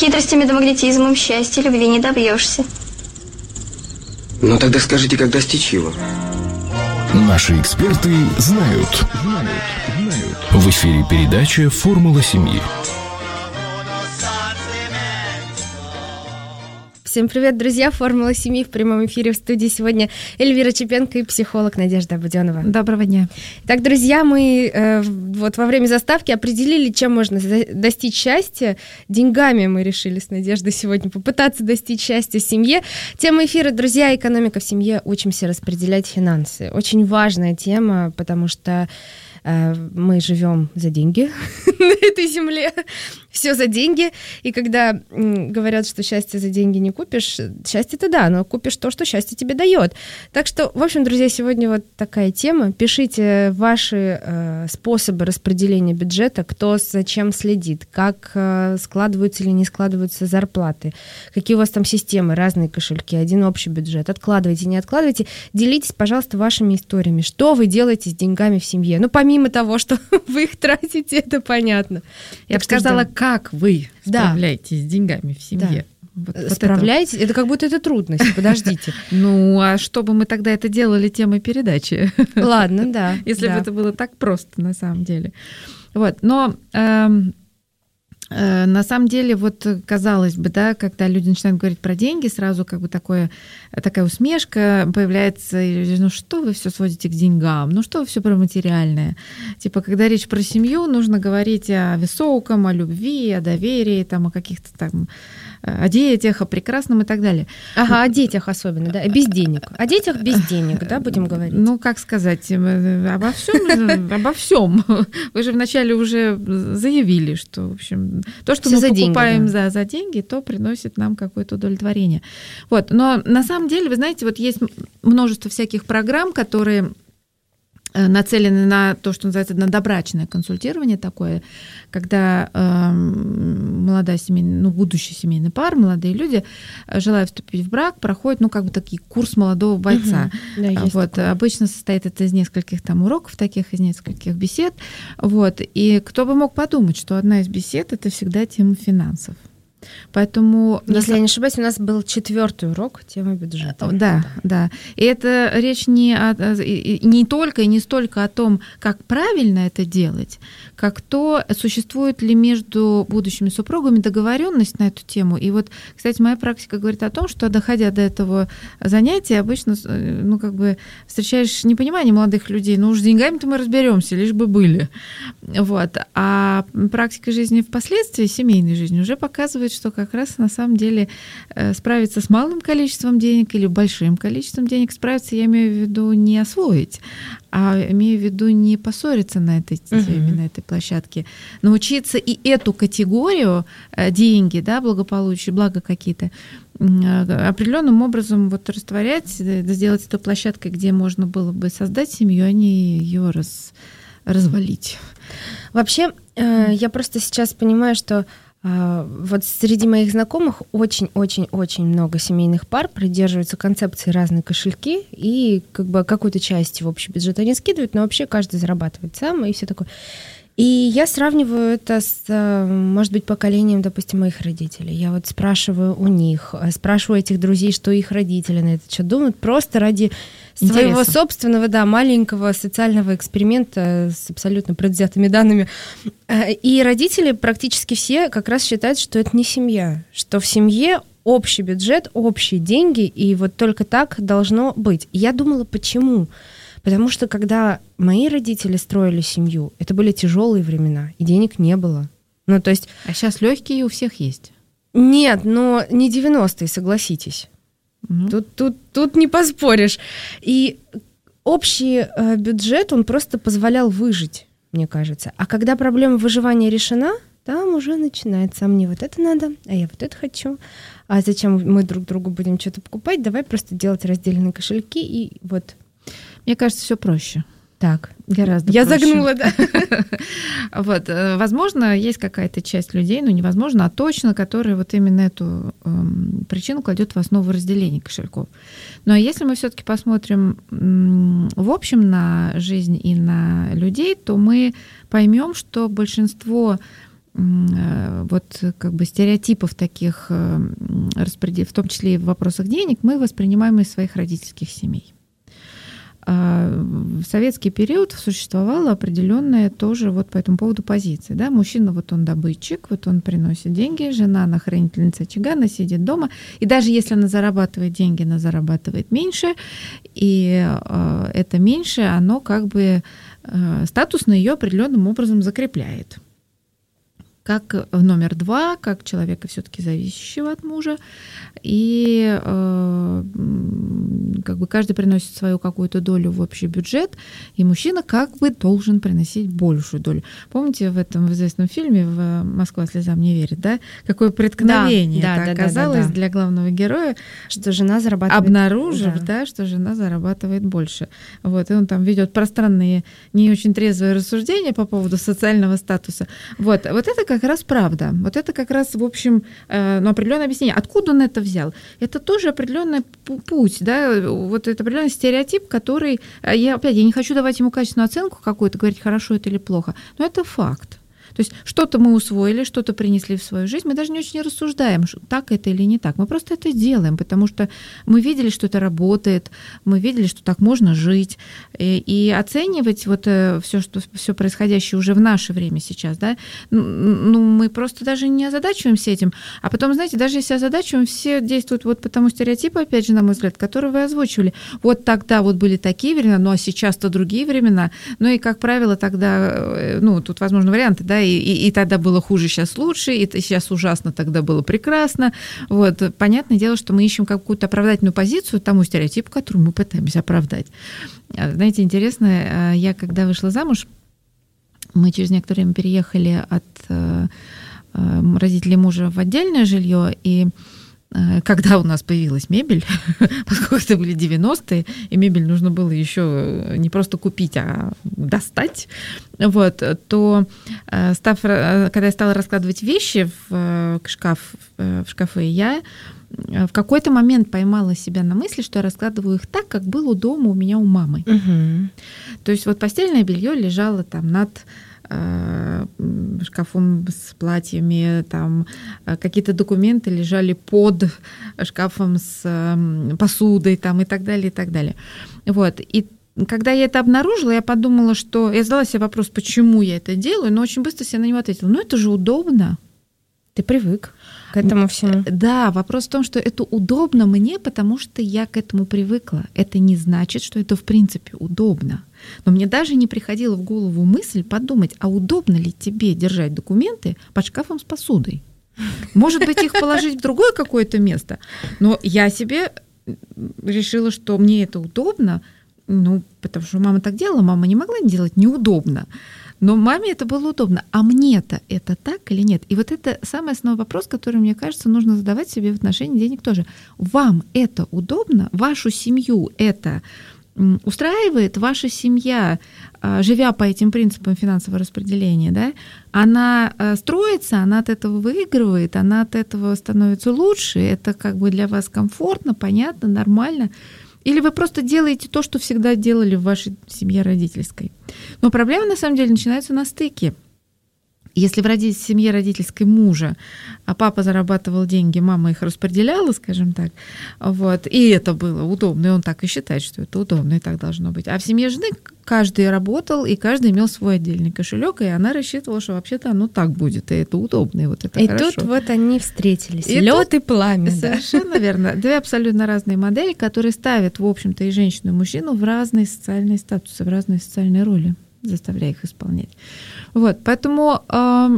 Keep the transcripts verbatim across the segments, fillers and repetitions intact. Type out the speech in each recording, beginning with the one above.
Хитростями да магнетизмом счастья, любви не добьешься. Ну тогда скажите, как достичь его? Наши эксперты знают. В эфире передача «Формула семьи». Всем привет, друзья! «Формула семьи» в прямом эфире. В студии сегодня Эльвира Чепенко и психолог Надежда Буденова. Доброго дня. Так, друзья, мы э, вот во время заставки определили, чем можно достичь счастья. Деньгами мы решили с Надеждой сегодня попытаться достичь счастья в семье. Тема эфира, друзья, экономика в семье. Учимся распределять финансы. Очень важная тема, потому что э, мы живем за деньги на этой земле. Все за деньги. И когда м, говорят, что счастье за деньги не купишь, счастье-то да, но купишь то, что счастье тебе дает. Так что, в общем, друзья, сегодня вот такая тема. Пишите ваши э, способы распределения бюджета, кто за чем следит, как э, складываются или не складываются зарплаты, какие у вас там системы, разные кошельки, один общий бюджет. Откладывайте, не откладывайте. Делитесь, пожалуйста, вашими историями. Что вы делаете с деньгами в семье? Ну, помимо того, что вы их тратите, это понятно. Я бы сказала, как вы Да. справляетесь с деньгами в семье. Да. Вот, вот Справляетесь? Это... это как будто это трудность, подождите. Ну, а что бы мы тогда это делали темой передачи? Ладно, да. Если да. бы это было так просто на самом деле. Вот, но... эм, э, на самом деле, вот казалось бы, да, когда люди начинают говорить про деньги, сразу как бы такое, такая усмешка появляется, ну что вы все сводите к деньгам, ну что вы все про материальное. Типа, когда речь про семью, нужно говорить о высоком, о любви, о доверии, там, о каких-то там, о детях, о прекрасном и так далее. Ага, о детях особенно, да, без денег. О детях без денег, да, будем говорить. Ну, как сказать, обо всем, обо всем. Вы же вначале уже заявили, что, в общем, то, что Всё мы за покупаем деньги, да. за, за деньги, то приносит нам какое-то удовлетворение. Вот. Но на самом деле, вы знаете, вот есть множество всяких программ, которые нацелены на то, что называется надобрачное консультирование такое, когда э, молодая семейная, ну, будущая семейная пара, молодые люди, желая вступить в брак, проходят, ну, как бы такие курс молодого бойца. Угу. Да, вот. Обычно состоит это из нескольких там уроков, таких, из нескольких бесед. Вот. И кто бы мог подумать, что одна из бесед — это всегда тема финансов. Поэтому, если я не ошибаюсь, у нас был четвертый урок темы бюджета. Да, да. И это речь не, о, не только и не столько о том, как правильно это делать, как то, существует ли между будущими супругами договоренность на эту тему. И вот, кстати, моя практика говорит о том, что, доходя до этого занятия, обычно, ну, как бы встречаешь непонимание молодых людей, ну уж с деньгами-то мы разберемся, лишь бы были. Вот. А практика жизни впоследствии, семейной жизни, уже показывает, что как раз на самом деле справиться с малым количеством денег или большим количеством денег, справиться, я имею в виду, не освоить, а имею в виду не поссориться на этой теме, uh-huh. на этой площадке. Научиться и эту категорию деньги, да, благополучие, блага какие-то, определенным образом вот растворять, сделать это площадкой, где можно было бы создать семью, а не ее раз, развалить. Вообще, я просто сейчас понимаю, что вот среди моих знакомых очень-очень-очень много семейных пар придерживаются концепции разные кошельки и как бы какую-то часть в общий бюджет они скидывают, но вообще каждый зарабатывает сам и все такое. И я сравниваю это с, может быть, поколением, допустим, моих родителей. Я вот спрашиваю у них, спрашиваю этих друзей, что их родители на это что думают, просто ради своего Интересно. собственного, да, маленького социального эксперимента с абсолютно предвзятыми данными. И родители практически все как раз считают, что это не семья, что в семье общий бюджет, общие деньги, и вот только так должно быть. И я думала, почему? Потому что когда мои родители строили семью, это были тяжелые времена, и денег не было. Ну, то есть... А сейчас легкие у всех есть? Нет, но не девяностые, согласитесь. Mm-hmm. Тут, тут, тут не поспоришь. И общий э, бюджет, он просто позволял выжить, мне кажется. А когда проблема выживания решена, там уже начинается. А мне вот это надо, а я вот это хочу. А зачем мы друг другу будем что-то покупать? Давай просто делать раздельные кошельки и вот... Мне кажется, все проще. Так, гораздо я проще. загнула, да. Вот, возможно, есть какая-то часть людей, ну невозможно, а точно, которая вот именно эту эм, причину кладет в основу разделения кошельков. Но если мы все-таки посмотрим м, в общем на жизнь и на людей, то мы поймем, что большинство вот как бы стереотипов таких, в том числе и в вопросах денег, мы воспринимаем из своих родительских семей. В советский период существовала определенная тоже вот по этому поводу позиция. Да? Мужчина, вот он добытчик, вот он приносит деньги, жена, она хранительница очага, она сидит дома. И даже если она зарабатывает деньги, она зарабатывает меньше, и э, это меньше, оно как бы э, статусно ее определенным образом закрепляет. Как номер два, как человека все-таки зависящего от мужа. И э, как бы каждый приносит свою какую-то долю в общий бюджет, и мужчина как бы должен приносить большую долю. Помните в этом в известном фильме в «Москва слезам не верит», да? Какое преткновение да, это да, оказалось да, да, да. для главного героя, что жена зарабатывает, обнаружив, да. Да, что жена зарабатывает больше. Вот, и он там ведет пространные, не очень трезвые рассуждения по поводу социального статуса. Вот, вот это как раз правда. Вот это как раз, в общем, ну, определенное объяснение. Откуда он это взял? Это тоже определенный путь, да, вот это определенный стереотип, который, я опять, я не хочу давать ему качественную оценку какую-то, говорить, хорошо это или плохо, но это факт. То есть что-то мы усвоили, что-то принесли в свою жизнь, мы даже не очень рассуждаем, так это или не так. Мы просто это делаем, потому что мы видели, что это работает, мы видели, что так можно жить. И, и оценивать вот все, что все происходящее уже в наше время сейчас, да, ну, мы просто даже не озадачиваемся этим. А потом, знаете, даже если озадачиваем, все действуют вот по тому стереотипу, опять же, на мой взгляд, который вы озвучивали. Вот тогда вот были такие времена, ну а сейчас-то другие времена. Ну и, как правило, тогда, ну, тут возможны варианты, да, И, и, и тогда было хуже, сейчас лучше, и сейчас ужасно, тогда было прекрасно. Вот. Понятное дело, что мы ищем какую-то оправдательную позицию тому стереотипу, которую мы пытаемся оправдать. Знаете, интересно, я когда вышла замуж, мы через некоторое время переехали от родителей мужа в отдельное жилье, и когда у нас появилась мебель, поскольку это были девяностые, и мебель нужно было еще не просто купить, а достать, вот, то став, когда я стала раскладывать вещи в шкаф, в шкафы, я в какой-то момент поймала себя на мысли, что я раскладываю их так, как было дома у меня у мамы. Угу. То есть вот постельное белье лежало там над шкафом с платьями, там какие-то документы лежали под шкафом с посудой, там, и так далее, и так далее. Вот. И когда я это обнаружила, я подумала, что... Я задала себе вопрос, почему я это делаю, но очень быстро себе на него ответила. Ну, это же удобно. Ты привык к этому всему. Да, вопрос в том, что это удобно мне, потому что я к этому привыкла. Это не значит, что это в принципе удобно. Но мне даже не приходила в голову мысль подумать, а удобно ли тебе держать документы под шкафом с посудой? Может быть, их положить в другое какое-то место. Но я себе решила, что мне это удобно, ну, потому что мама так делала, мама не могла делать неудобно. Но маме это было удобно. А мне-то это так или нет? И вот это самый основной вопрос, который, мне кажется, нужно задавать себе в отношении денег тоже. Вам это удобно? Вашу семью это устраивает? Ваша семья, живя по этим принципам финансового распределения, да, она строится, она от этого выигрывает, она от этого становится лучше, это как бы для вас комфортно, понятно, нормально? Или вы просто делаете то, что всегда делали в вашей семье родительской? Но проблема, на самом деле, начинается на стыке. Если в роди- семье родительской мужа, а папа зарабатывал деньги, мама их распределяла, скажем так, вот, и это было удобно, и он так и считает, что это удобно, и так должно быть. А в семье жены каждый работал, и каждый имел свой отдельный кошелек, и она рассчитывала, что вообще-то оно так будет, и это удобно, и вот это и хорошо. И тут вот они встретились, и лед тут, и пламя. Совершенно да. верно. Две абсолютно разные модели, которые ставят, в общем-то, и женщину, и мужчину в разные социальные статусы, в разные социальные роли, заставляя их исполнять. Вот, поэтому э,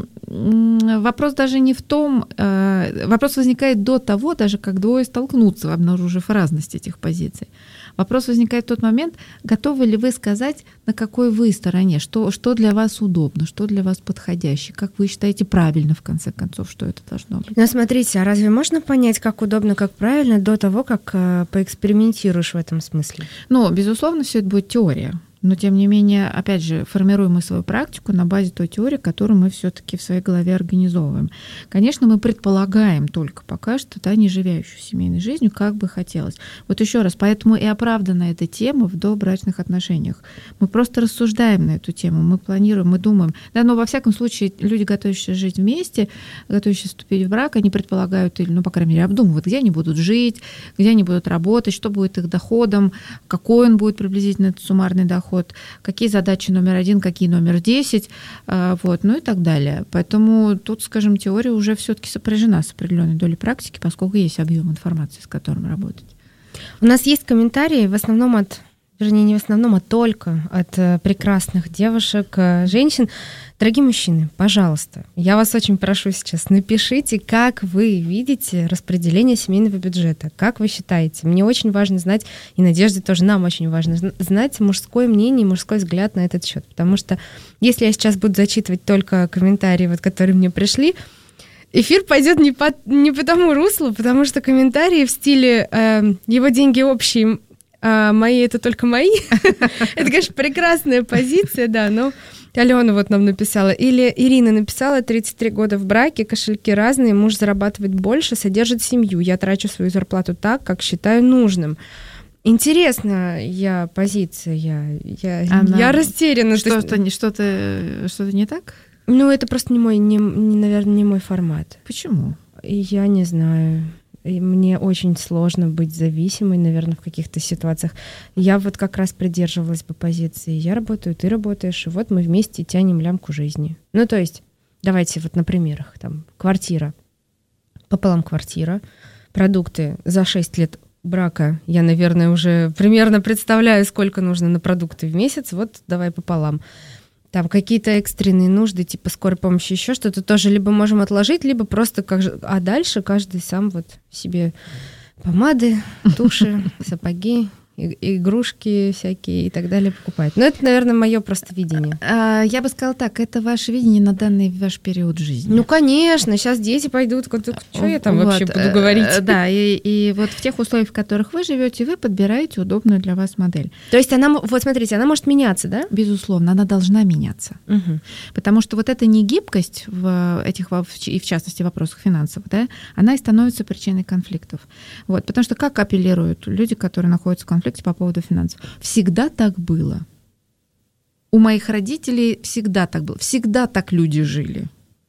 вопрос даже не в том, э, вопрос возникает до того, даже как двое столкнутся, обнаружив разность этих позиций. Вопрос возникает в тот момент, готовы ли вы сказать, на какой вы стороне, что, что для вас удобно, что для вас подходяще, как вы считаете правильно, в конце концов, что это должно быть. Но смотрите, а разве можно понять, как удобно, как правильно, до того, как э, поэкспериментируешь в этом смысле? Ну, безусловно, все это будет теория. Но, тем не менее, опять же, формируем мы свою практику на базе той теории, которую мы все-таки в своей голове организовываем. Конечно, мы предполагаем только пока что, да, не живящую семейной жизнью, как бы хотелось. Вот еще раз, поэтому и оправдана эта тема в добрачных отношениях. Мы просто рассуждаем на эту тему, мы планируем, мы думаем. Да, но во всяком случае, люди, готовящиеся жить вместе, готовящиеся вступить в брак, они предполагают, или, ну, по крайней мере, обдумывают, где они будут жить, где они будут работать, что будет их доходом, какой он будет приблизительно этот суммарный доход, какие задачи номер один, какие номер десять, вот, ну и так далее. Поэтому тут, скажем, теория уже все-таки сопряжена с определенной долей практики, поскольку есть объем информации, с которым работать. У нас есть комментарии, в основном от, вернее, не в основном, а только от прекрасных девушек, женщин. Дорогие мужчины, пожалуйста, я вас очень прошу сейчас, напишите, как вы видите распределение семейного бюджета, как вы считаете. Мне очень важно знать, и Надежде тоже, нам очень важно знать мужское мнение, мужской взгляд на этот счет, потому что если я сейчас буду зачитывать только комментарии, вот, которые мне пришли, эфир пойдет не по, не по тому руслу, потому что комментарии в стиле э, «его деньги общие, а мои это только мои», это, конечно, прекрасная позиция, да, но... Алена вот нам написала. Или Ирина написала, тридцать три года в браке, кошельки разные, муж зарабатывает больше, содержит семью. Я трачу свою зарплату так, как считаю нужным. Интересная я позиция, я, я, Она... я растеряна. Что-то, есть... что-то, что-то не так? Ну, это просто не мой, не, не, наверное, не мой формат. Почему? Я не знаю. И мне очень сложно быть зависимой, наверное, в каких-то ситуациях. Я вот как раз придерживалась бы позиции. Я работаю, ты работаешь, и вот мы вместе тянем лямку жизни. Ну, то есть, давайте вот на примерах. Там, квартира. Пополам квартира. Продукты за шесть лет брака. Я, наверное, уже примерно представляю, сколько нужно на продукты в месяц. Вот давай пополам. Там какие-то экстренные нужды, типа скорой помощи, еще что-то тоже либо можем отложить, либо просто как же... А дальше каждый сам вот себе помады, туши, сапоги, игрушки всякие и так далее покупает. Но это, наверное, мое просто видение. Я бы сказала так, это ваше видение на данный ваш период жизни. Ну, конечно, сейчас дети пойдут, что я там вот. вообще буду говорить? Да, и, и вот в тех условиях, в которых вы живете, вы подбираете удобную для вас модель. То есть она, вот смотрите, она может меняться, да? Безусловно, она должна меняться. Угу. Потому что вот эта негибкость в этих, и в частности, вопросах финансовых, да, она и становится причиной конфликтов. Вот, потому что как апеллируют люди, которые находятся в конфликте по поводу финансов? Всегда так было. У моих родителей всегда так было. Всегда так люди жили.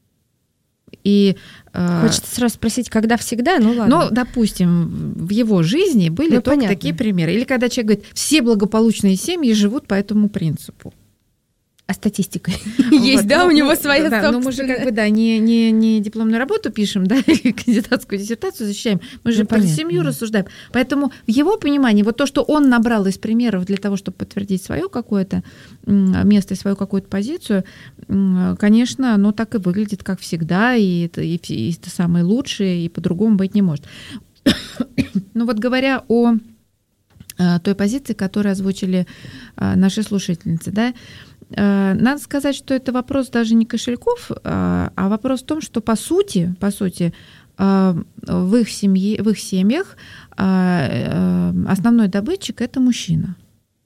И, Хочется сразу спросить, когда всегда? Ну ладно. Ну, допустим, в его жизни были ну, только понятно. Такие примеры. Или когда человек говорит, все благополучные семьи живут по этому принципу. А статистика есть, вот, да, ну, у него своя да, собственная. Ну, мы же как бы, да, не, не, не дипломную работу пишем, да, или кандидатскую диссертацию защищаем, мы же ну, про понятно, семью да. рассуждаем. Поэтому в его понимании вот то, что он набрал из примеров для того, чтобы подтвердить свое какое-то место и свою какую-то позицию, конечно, оно так и выглядит, как всегда, и это, и, и это самое лучшее, и по-другому быть не может. Ну вот говоря о той позиции, которую озвучили наши слушательницы, да, надо сказать, что это вопрос даже не кошельков, а вопрос в том, что по сути, по сути, в их семье, в их семьях основной добытчик – это мужчина.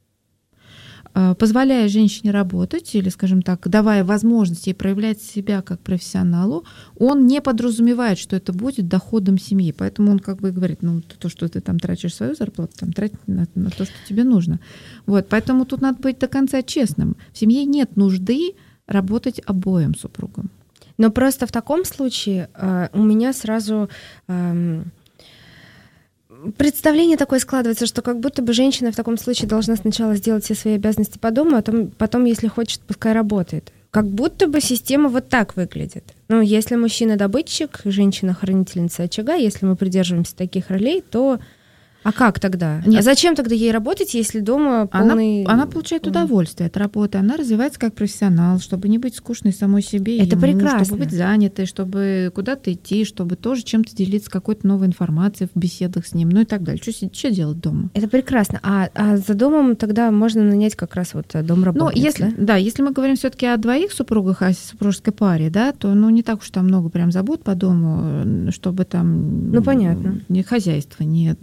Позволяя женщине работать или, скажем так, давая возможность ей проявлять себя как профессионалу, он не подразумевает, что это будет доходом семьи. Поэтому он как бы говорит, ну, то, что ты там тратишь свою зарплату, там, трать на, на то, что тебе нужно. Вот, поэтому тут надо быть до конца честным. В семье нет нужды работать обоим супругам. Но просто в таком случае э, у меня сразу... Э, представление такое складывается, что как будто бы женщина в таком случае должна сначала сделать все свои обязанности по дому, а потом, потом, если хочет, пускай работает. Как будто бы система вот так выглядит. Ну, если мужчина добытчик, женщина хранительница очага, если мы придерживаемся таких ролей, то... А как тогда? Нет. А зачем тогда ей работать, если дома полный... Она, она получает удовольствие от работы, она развивается как профессионал, чтобы не быть скучной самой себе. Это ему, прекрасно. Чтобы быть занятой, чтобы куда-то идти, чтобы тоже чем-то делиться, какой-то новой информацией в беседах с ним, ну и так далее. Что, что делать дома? Это прекрасно. А, а за домом тогда можно нанять как раз вот домработниц, ну, если, да? Да, если мы говорим все-таки о двоих супругах, о супружеской паре, да, то ну, не так уж там много прям забот по дому, чтобы там... Ну, понятно. Ни хозяйства нет, ни коров,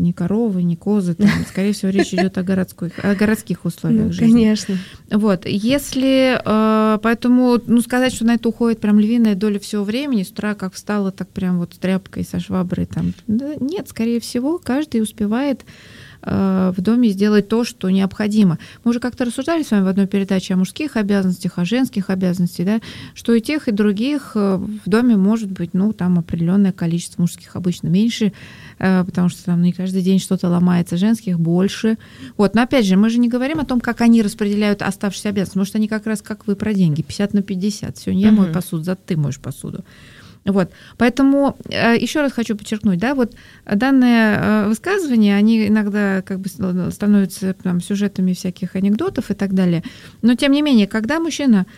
коровы, не козы. Там, скорее всего, речь идет о городских, о городских условиях Ну, жизни. конечно. Вот, если, э, поэтому, ну, сказать, что на это уходит прям львиная доля всего времени, с утра как встала, так прям вот с тряпкой, со шваброй, там, да, нет, скорее всего, каждый успевает э, в доме сделать то, что необходимо. Мы уже как-то рассуждали с вами в одной передаче о мужских обязанностях, о женских обязанностях, да, что и тех, и других э, в доме может быть, ну, там определенное количество, мужских обычно меньше, э, потому что там не каждый день что-то ломается, женских больше. Вот, но опять же, мы же не говорим о том, как они распределяют оставшиеся обязанности. Может, они как раз как вы про деньги, пятьдесят на пятьдесят. Сегодня я мою посуду, завтра ты моешь посуду. Вот. Поэтому э, еще раз хочу подчеркнуть, да, вот данные э, высказывания, они иногда как бы становятся там, сюжетами всяких анекдотов и так далее. Но тем не менее, когда мужчина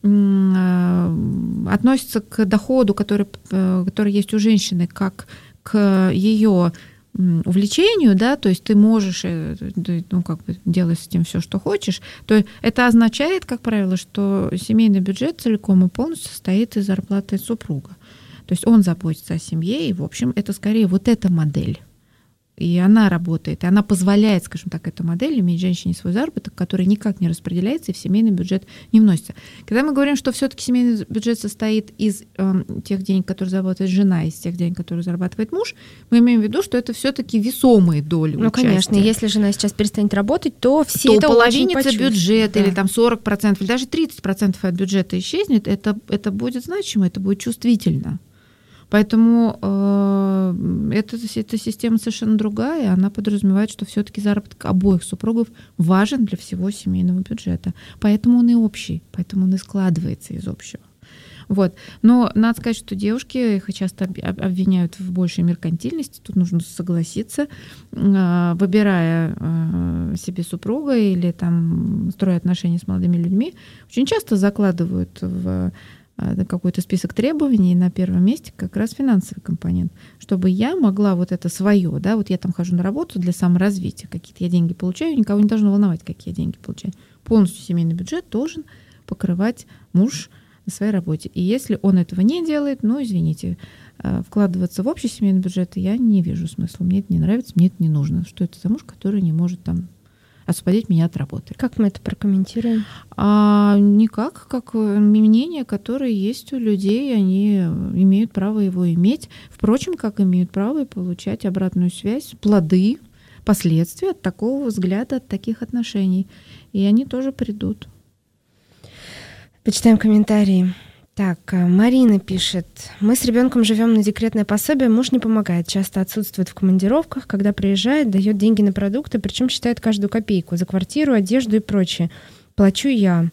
э, относится к доходу, который, э, который есть у женщины, как к ее увлечению, да, то есть ты можешь, ну, как бы делать с этим все, что хочешь, то это означает, как правило, что семейный бюджет целиком и полностью состоит из зарплаты супруга. То есть он заботится о семье, и, в общем, это скорее вот эта модель. И она работает, и она позволяет, скажем так, этой модели иметь женщине свой заработок, который никак не распределяется и в семейный бюджет не вносится. Когда мы говорим, что все-таки семейный бюджет состоит из э, тех денег, которые зарабатывает жена, из тех денег, которые зарабатывает муж, мы имеем в виду, что это все-таки весомые доли Ну, участия. конечно, если жена сейчас перестанет работать, то все то это очень половинится почувствуют. бюджет, Да. или там сорок процентов, или даже тридцать процентов от бюджета исчезнет, это, это будет значимо, это будет чувствительно. Поэтому э, эта, эта система совершенно другая, она подразумевает, что все-таки заработок обоих супругов важен для всего семейного бюджета. Поэтому он и общий, поэтому он и складывается из общего. Вот. Но надо сказать, что девушки, их часто обвиняют в большей меркантильности, тут нужно согласиться, э, выбирая э, себе супруга или там, строя отношения с молодыми людьми, очень часто закладывают в какой-то список требований, на первом месте как раз финансовый компонент, чтобы я могла вот это свое, да, вот я там хожу на работу для саморазвития, какие-то я деньги получаю, никого не должно волновать, какие я деньги получаю. Полностью семейный бюджет должен покрывать муж на своей работе. И если он этого не делает, ну, извините, вкладываться в общий семейный бюджет я не вижу смысла. Мне это не нравится, мне это не нужно. Что это за муж, который не может там освободить меня от работы. Как мы это прокомментируем? А никак, как мнение, которое есть у людей, они имеют право его иметь. Впрочем, как имеют право получать обратную связь, плоды, последствия от такого взгляда, от таких отношений. И они тоже придут. Почитаем комментарии. Так, Марина пишет. Мы с ребенком живем на декретное пособие, муж не помогает, часто отсутствует в командировках, когда приезжает, дает деньги на продукты, причем считает каждую копейку за квартиру, одежду и прочее. Плачу я.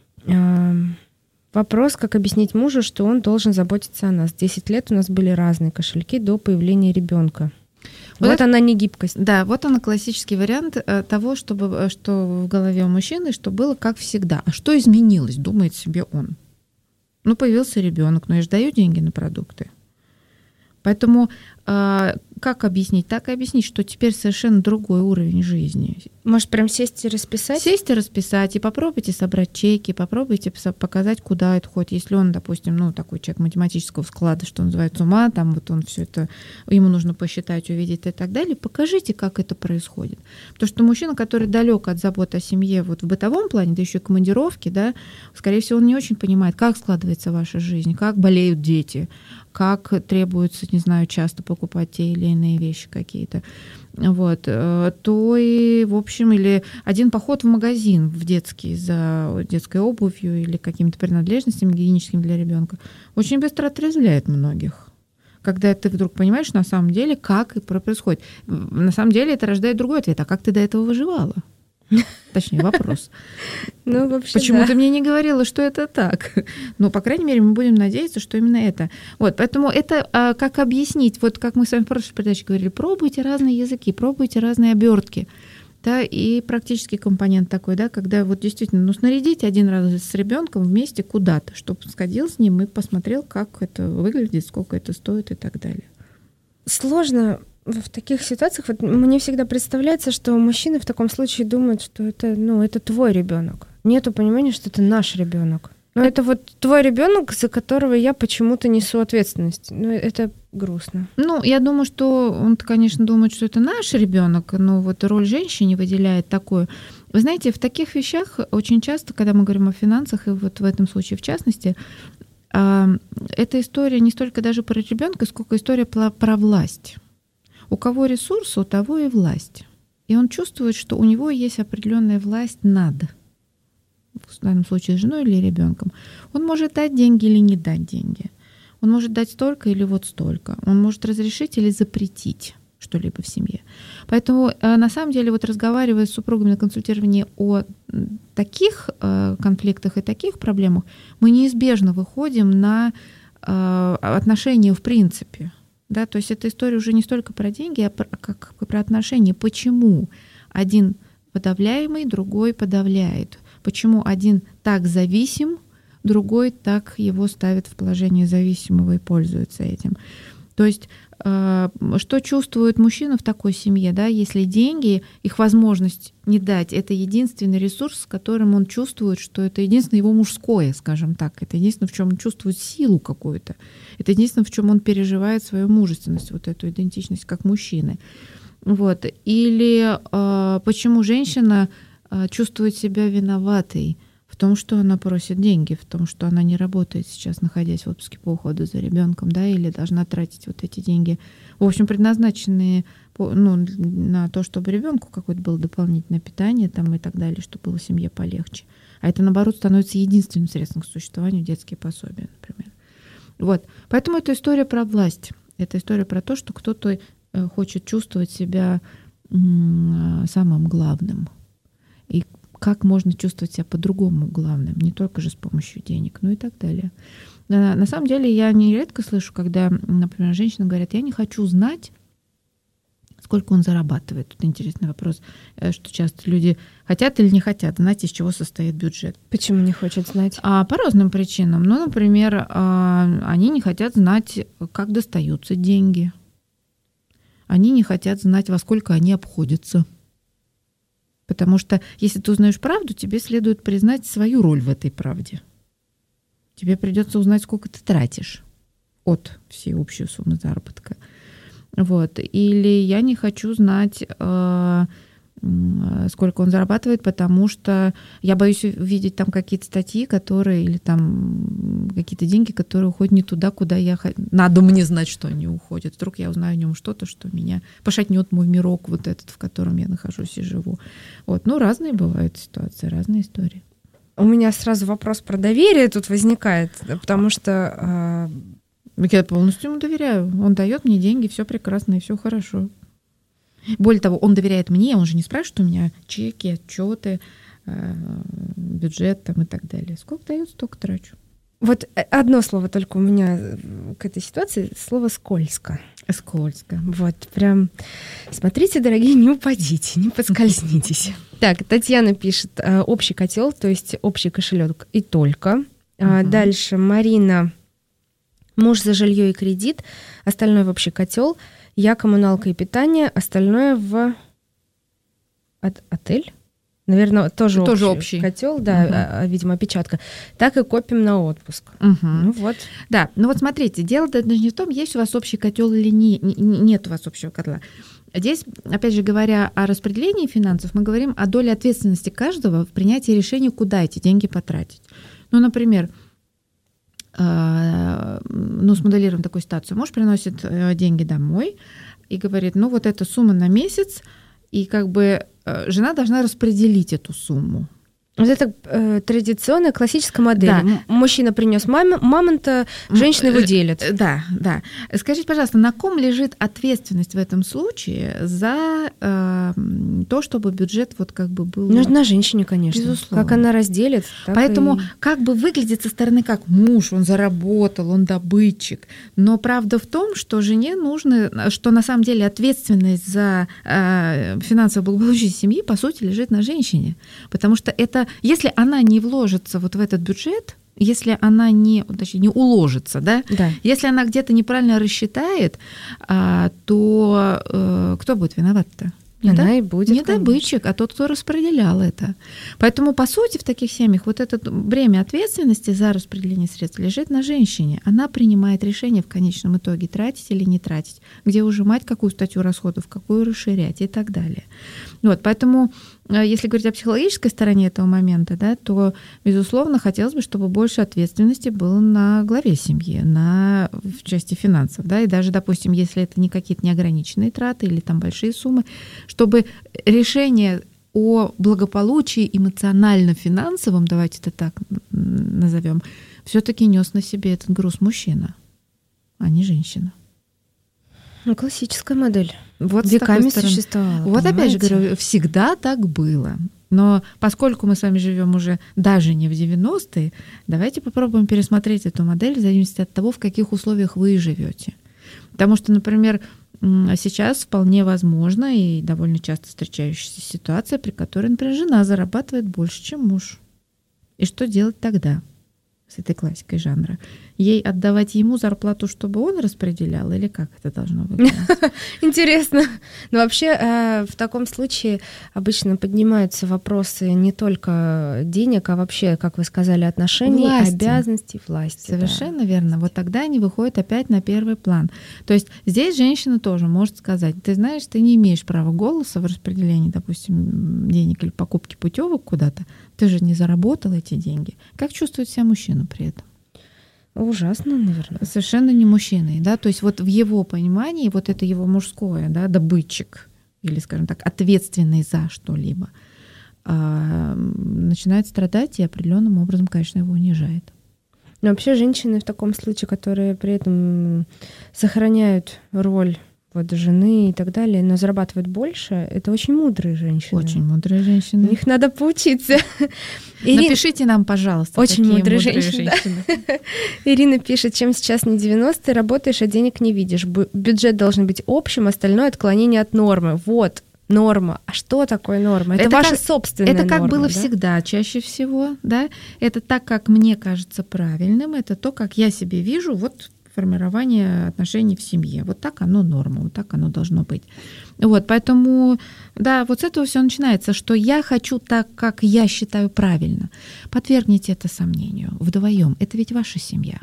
Вопрос, как объяснить мужу, что он должен заботиться о нас. Десять лет у нас были разные кошельки до появления ребенка. Вот, вот она негибкость. Да, вот она классический вариант того, чтобы, что в голове у мужчины, что было как всегда. А что изменилось, думает себе он. Ну, появился ребенок, но я же даю деньги на продукты. Поэтому э, как объяснить? Так и объяснить, что теперь совершенно другой уровень жизни. Может, прям сесть и расписать? Сесть и расписать, и попробуйте собрать чеки, попробуйте показать, куда это ходит. Если он, допустим, ну, такой человек математического склада, что называется, ума, там вот он все это, ему нужно посчитать, увидеть и так далее, покажите, как это происходит. Потому что мужчина, который далек от заботы о семье вот в бытовом плане, да еще и командировки, да, скорее всего, он не очень понимает, как складывается ваша жизнь, как болеют дети, как требуется, не знаю, часто покупать те или иные вещи какие-то, вот, то и, в общем, или один поход в магазин в детский за детской обувью или какими-то принадлежностями гигиеническими для ребенка очень быстро отрезвляет многих. Когда ты вдруг понимаешь на самом деле, как это происходит. На самом деле это рождает другой ответ. А как ты до этого выживала? Точнее, вопрос. Ну, вообще, Почему да. ты мне не говорила, что это так? Ну, по крайней мере, мы будем надеяться, что именно это. Вот, поэтому это а, как объяснить, вот как мы с вами в прошлой передаче говорили, пробуйте разные языки, пробуйте разные обертки. Да, и практический компонент такой, да, когда вот действительно, ну, снарядить один раз с ребенком вместе куда-то, чтобы сходил с ним и посмотрел, как это выглядит, сколько это стоит и так далее. Сложно в таких ситуациях, вот мне всегда представляется, что мужчины в таком случае думают, что это, ну, это твой ребенок. Нету понимания, что это наш ребенок. Но это вот твой ребенок, за которого я почему-то несу ответственность. Ну, это грустно. Ну, я думаю, что он, конечно, думает, что это наш ребенок, но вот роль женщины выделяет такую. Вы знаете, в таких вещах очень часто, когда мы говорим о финансах, и вот в этом случае в частности, эта история не столько даже про ребенка, сколько история про власть. У кого ресурсы, у того и власть. И он чувствует, что у него есть определенная власть над, в данном случае, женой или ребенком. Он может дать деньги или не дать деньги. Он может дать столько или вот столько. Он может разрешить или запретить что-либо в семье. Поэтому, на самом деле, вот разговаривая с супругами на консультировании о таких конфликтах и таких проблемах, мы неизбежно выходим на отношения в принципе. Да? То есть эта история уже не столько про деньги, а про, как про отношения. Почему один подавляемый, другой подавляет? Почему один так зависим, другой так его ставит в положение зависимого и пользуется этим? То есть что чувствует мужчина в такой семье, да, если деньги, их возможность не дать, это единственный ресурс, с которым он чувствует, что это единственное его мужское, скажем так, это единственное, в чем он чувствует силу какую-то, это единственное, в чем он переживает свою мужественность, вот эту идентичность как мужчины. Вот. Или э, почему женщина э, чувствует себя виноватой в том, что она просит деньги, в том, что она не работает сейчас, находясь в отпуске по уходу за ребенком, да, или должна тратить вот эти деньги, в общем, предназначенные ну, на то, чтобы ребенку какое-то было дополнительное питание там, и так далее, чтобы было семье полегче. А это, наоборот, становится единственным средством к существованию, детские пособия, например. Вот. Поэтому это история про власть. Это история про то, что кто-то хочет чувствовать себя самым главным. И как можно чувствовать себя по-другому главным, не только же с помощью денег, ну и так далее. На самом деле я нередко слышу, когда, например, женщины говорят, я не хочу знать, сколько он зарабатывает. Тут интересный вопрос, что часто люди хотят или не хотят знать, из чего состоит бюджет. Почему не хотят знать? А, по разным причинам. Ну, например, они не хотят знать, как достаются деньги. Они не хотят знать, во сколько они обходятся. Потому что если ты узнаешь правду, тебе следует признать свою роль в этой правде. Тебе придется узнать, сколько ты тратишь от всей общей суммы заработка. Вот. Или я не хочу знать, э, сколько он зарабатывает, потому что я боюсь увидеть там какие-то статьи, которые, или там какие-то деньги, которые уходят не туда, куда я хочу. Надо мне знать, что они уходят. Вдруг я узнаю о нем что-то, что меня пошатнет мой мирок вот этот, в котором я нахожусь и живу. Вот. Ну, разные бывают ситуации, разные истории. У меня сразу вопрос про доверие тут возникает, потому что... Э... Я полностью ему доверяю. Он дает мне деньги, все прекрасно и все хорошо. Более того, он доверяет мне, он же не спрашивает у меня чеки, отчеты, бюджет там и так далее. Сколько дает, столько трачу. Вот одно слово только у меня к этой ситуации, слово «скользко». Скользко. Вот, прям, смотрите, дорогие, не упадите, не подскользнитесь. Так, Татьяна пишет, общий котел, то есть общий кошелек и только. Uh-huh. Дальше Марина, муж за жилье и кредит, остальное в общий котел. Я коммуналка и питание, остальное в От... отель. Наверное, тоже, тоже общий, общий котел, да, угу. а, видимо, опечатка. Так и копим на отпуск. Угу. Ну вот. Да, ну вот смотрите, дело даже не в том, есть у вас общий котел или не, не, нет у вас общего котла. Здесь, опять же, говоря о распределении финансов, мы говорим о доле ответственности каждого в принятии решения, куда эти деньги потратить. Ну, например, ну, смоделируем такую ситуацию. Муж приносит деньги домой и говорит, ну, вот эта сумма на месяц, и как бы жена должна распределить эту сумму. Вот это э, традиционная классическая модель. Да. М- мужчина принес мам- мамонта, женщина его делит. Да, да. Скажите, пожалуйста, на ком лежит ответственность в этом случае за э, то, чтобы бюджет вот как бы был... Ну, на женщине, конечно. Безусловно. Как она разделит. Так Поэтому и... как бы выглядит со стороны как муж, он заработал, он добытчик. Но правда в том, что жене нужно, что на самом деле ответственность за э, финансовое благополучие семьи, по сути, лежит на женщине. Потому что это если она не вложится вот в этот бюджет, если она не, точнее, не уложится, да? Да. Если она где-то неправильно рассчитает, то кто будет виноват-то? Не Она до- и будет, Не конечно. добытчик, а тот, кто распределял это. Поэтому, по сути, в таких семьях вот это бремя ответственности за распределение средств лежит на женщине. Она принимает решение в конечном итоге, тратить или не тратить, где ужимать какую статью расходов, какую расширять и так далее. Вот, поэтому, если говорить о психологической стороне этого момента, да, то, безусловно, хотелось бы, чтобы больше ответственности было на главе семьи, на, в части финансов. Да, и даже, допустим, если это не какие-то неограниченные траты или там большие суммы, чтобы решение о благополучии эмоционально-финансовом, давайте это так назовем, все-таки нес на себе этот груз мужчина, а не женщина. Ну, классическая модель. Вот с Веками такой стороны. существовала. Вот опять же понимаете? говорю, всегда так было. Но поскольку мы с вами живем уже даже не в девяностые, давайте попробуем пересмотреть эту модель в зависимости от того, в каких условиях вы живете. Потому что, например, сейчас вполне возможно и довольно часто встречающаяся ситуация, при которой, например, жена зарабатывает больше, чем муж. И что делать тогда с этой классикой жанра? Ей отдавать ему зарплату, чтобы он распределял, или как это должно выглядеть? Интересно. Но вообще э, в таком случае обычно поднимаются вопросы не только денег, а вообще, как вы сказали, отношений, Власти. обязанностей, власти. да. Совершенно верно. Вот тогда они выходят опять на первый план. То есть здесь женщина тоже может сказать: ты знаешь, ты не имеешь права голоса в распределении, допустим, денег или покупки путевок куда-то. Ты же не заработал эти деньги. Как чувствует себя мужчина при этом? Ужасно, наверное. Совершенно не мужчиной, да, то есть вот в его понимании вот это его мужское, да, добытчик или, скажем так, ответственный за что-либо, а, начинает страдать и определенным образом, конечно, его унижает. Но вообще женщины в таком случае, которые при этом сохраняют роль вот жены и так далее, но зарабатывают больше, это очень мудрые женщины. Очень мудрые У женщины. них надо поучиться. Ирина- Напишите нам, пожалуйста, Очень такие мудрые мудрые женщины, да. женщины. Ирина пишет, чем сейчас не девяностые, работаешь, а денег не видишь. Бю- Бюджет должен быть общим, остальное отклонение от нормы. Вот, норма. А что такое норма? Это, Это ваша как- собственная Это как норма, было да? всегда, чаще всего, да. Это так, как мне кажется правильным, это то, как я себе вижу, вот формирование отношений в семье. Вот так оно норма, вот так оно должно быть. Вот, поэтому, да, вот с этого все начинается, что я хочу так, как я считаю правильно. Подвергните это сомнению вдвоем. Это ведь ваша семья.